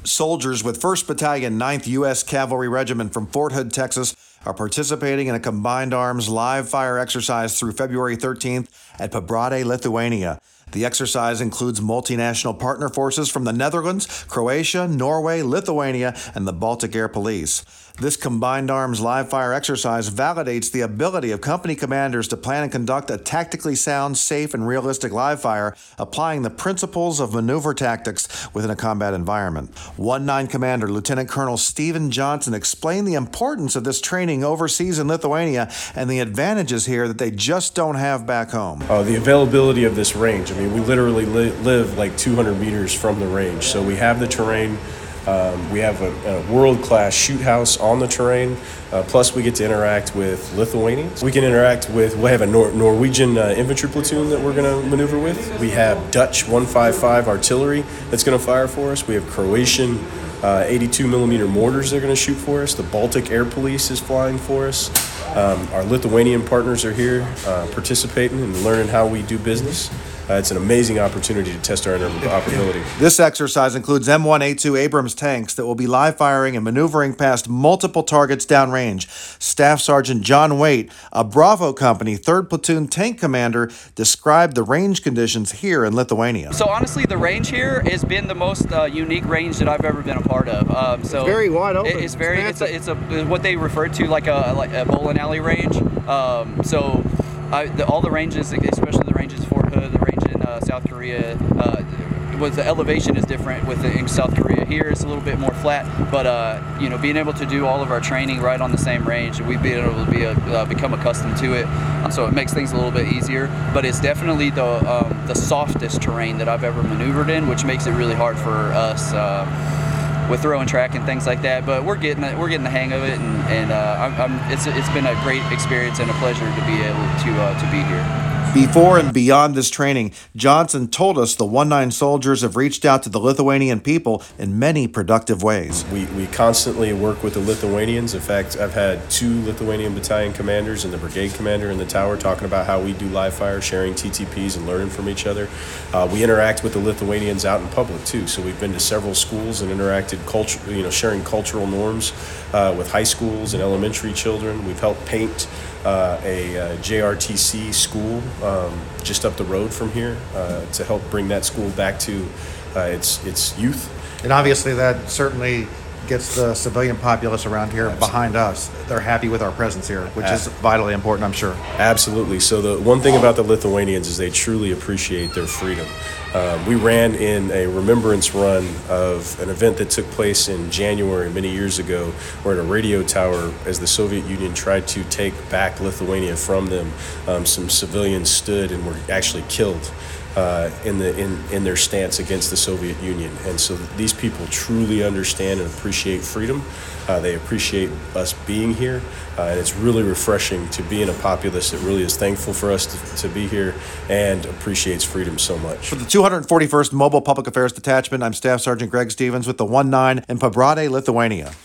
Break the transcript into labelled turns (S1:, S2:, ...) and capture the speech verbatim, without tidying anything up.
S1: Soldiers with first Battalion, ninth U S Cavalry Regiment from Fort Hood, Texas, are participating in a combined arms live fire exercise through February thirteenth at Pabradė, Lithuania. The exercise includes multinational partner forces from the Netherlands, Croatia, Norway, Lithuania, and the Baltic Air Police. This combined arms live fire exercise validates the ability of company commanders to plan and conduct a tactically sound, safe, and realistic live fire, applying the principles of maneuver tactics within a combat environment. one nine Commander Lieutenant Colonel Stephen Johnson explained the importance of this training overseas in Lithuania and the advantages here that they just don't have back home.
S2: Uh, the availability of this range. I mean, we literally li- live like two hundred meters from the range, so we have the terrain. Um, we have a, a world-class shoot house on the terrain, uh, plus we get to interact with Lithuanians. We can interact with, we have a Nor- Norwegian uh, infantry platoon that we're going to maneuver with. We have Dutch one fifty-five artillery that's going to fire for us. We have Croatian uh, eighty-two millimeter mortars that are going to shoot for us. The Baltic Air Police is flying for us. Um, our Lithuanian partners are here uh, participating and learning how we do business. Uh, it's an amazing opportunity to test our interoperability.
S1: This exercise includes M one A two Abrams tanks that will be live firing and maneuvering past multiple targets downrange. Staff Sergeant John Waite, a Bravo Company third Platoon tank commander, described the range conditions here in Lithuania.
S3: So honestly, the range here has been the most uh, unique range that I've ever been a part of. Um, so
S4: it's very wide open.
S3: It's very, it's a, it's a what they refer to like a like a bowling alley range. Um, so I, the, all the ranges, especially the ranges Fort Hood, the range in uh, South Korea, uh, was the elevation is different with the, in South Korea. Here it's a little bit more flat, but uh, you know, being able to do all of our training right on the same range, we've been able to be a, uh, become accustomed to it, so it makes things a little bit easier. But it's definitely the um, the softest terrain that I've ever maneuvered in, which makes it really hard for us. Uh, with throwing track and things like that, but we're getting we're getting the hang of it, and, and uh, I'm, I'm, it's it's been a great experience and a pleasure to be able to uh, to be here.
S1: Before and beyond this training, Johnson told us the one nine soldiers have reached out to the Lithuanian people in many productive ways.
S2: We we constantly work with the Lithuanians. In fact, I've had two Lithuanian battalion commanders and the brigade commander in the tower talking about how we do live fire, sharing T T Ps and learning from each other. Uh, we interact with the Lithuanians out in public too. So we've been to several schools and interacted, culture, you know, sharing cultural norms uh, with high schools and elementary children. We've helped paint uh, a uh, J R T C school um, just up the road from here uh, to help bring that school back to uh, its its youth.
S4: And obviously that certainly gets the civilian populace around here Absolutely. behind us. They're happy with our presence here, which is vitally important, I'm sure.
S2: Absolutely. So the one thing about the Lithuanians is they truly appreciate their freedom. Um, we ran in a remembrance run of an event that took place in January many years ago, where at a radio tower, as the Soviet Union tried to take back Lithuania from them, um, some civilians stood and were actually killed. Uh, in the in, in their stance against the Soviet Union. And so these people truly understand and appreciate freedom. Uh, they appreciate us being here. Uh, and it's really refreshing to be in a populace that really is thankful for us to, to be here and appreciates freedom so much.
S1: For the two hundred forty-first Mobile Public Affairs Detachment, I'm Staff Sergeant Greg Stevens with the one nine in Pabradė, Lithuania.